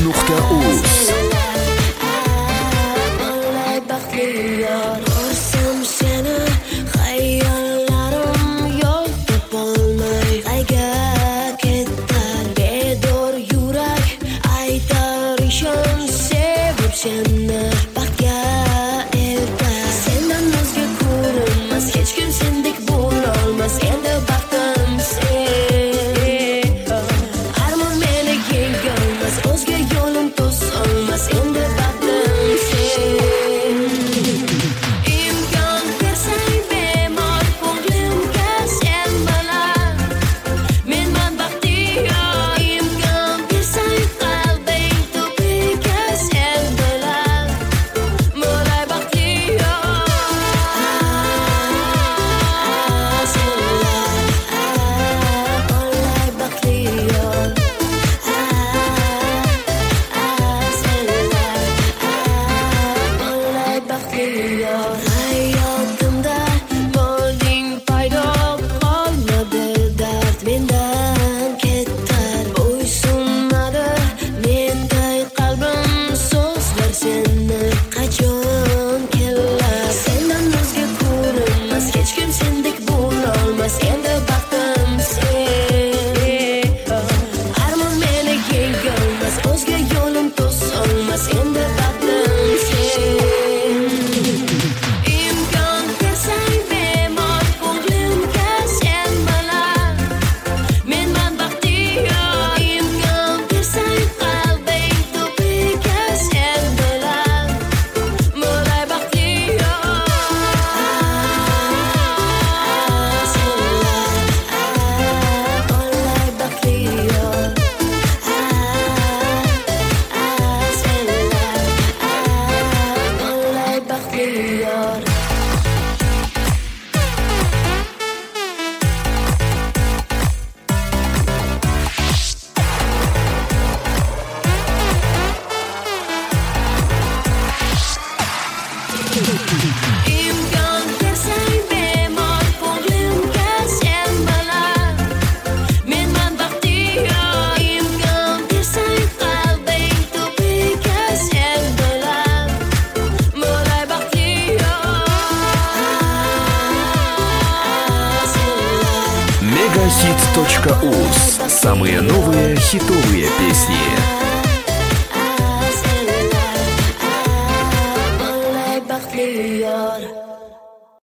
Megahit.uz. Ko'rsam seni xayollarim yo'l topolmay qayga ketar bedor yurak aytar ishon sevib seni baxtga eltar sendan o'zga ko'rinmas hech kim sendek bo'lolmas endi baxtim sen armon meni yengolmas o'zga yo'lim to'solmas endi baxtim sen Hayotimda bo'lding paydo qolmadi dard mendan ketar bo'ysunmadi menday qalbim so'zlar seni qachon kelar sendan o'zga ko'rinmas hech kim sendek bo'lolmas endi baxtim sen armon meni yengolmas o'zga yo'lim to'solmas endi baxtim sen imkon bersang bemor ko'nglimga sen bilan menman baxtiyor imkon bersang qalbing to'piga sen bilan bo'lay baxtiyor Megahit.uz. Самые новые хитовые песни. baxtiyor